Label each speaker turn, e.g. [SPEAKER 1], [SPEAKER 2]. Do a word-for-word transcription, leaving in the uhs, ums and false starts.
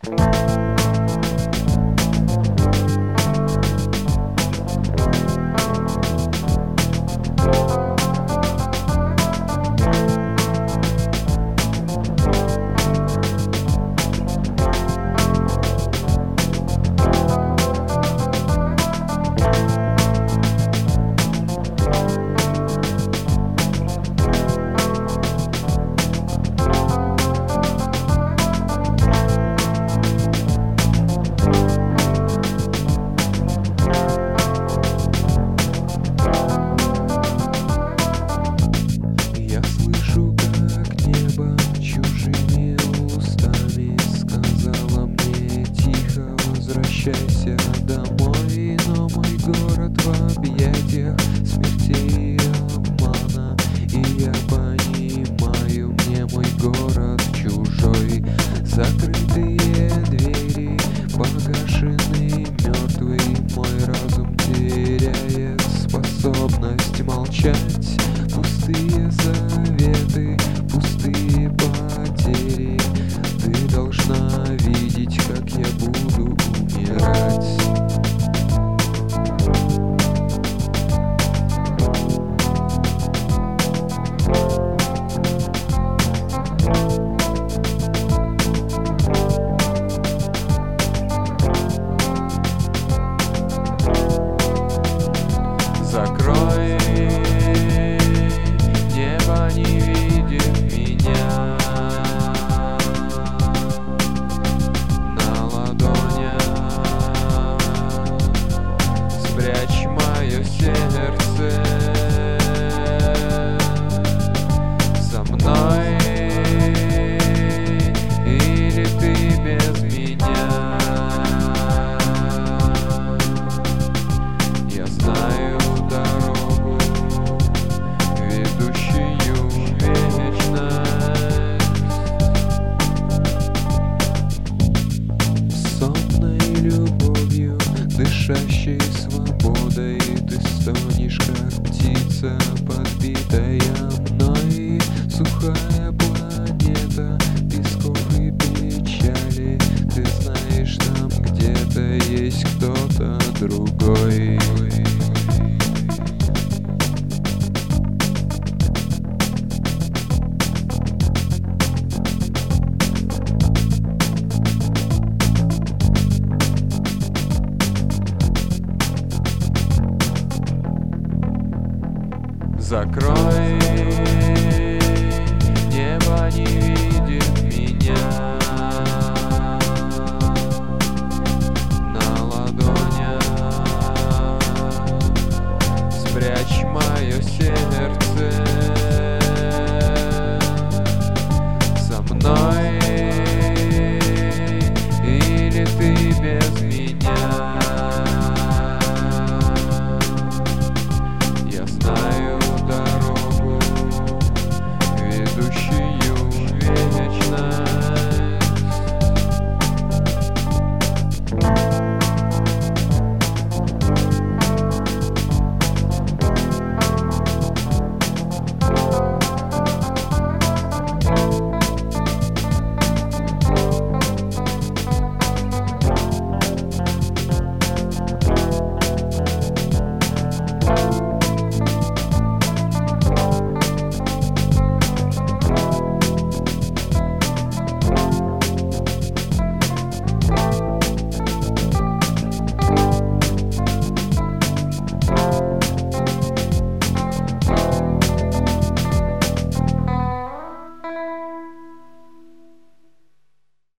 [SPEAKER 1] Возвращайся домой, но мой город в объятиях смерти и обмана. И я понимаю, мне мой город чужой. Закрытые двери, погашенный мертвый, мой разум теряет способность молчать. Пустые заветы, пустые потери. Ты должна видеть, как я буду умирать. Закрой небо, не видит меня. На ладонях спрячь мое сердце. Со мной или ты без меня. Я знаю дорогу, ведущую в вечность. Сонной любовью, дышащей свободой, ты стонешь, как птица, подбитая мной, сухая.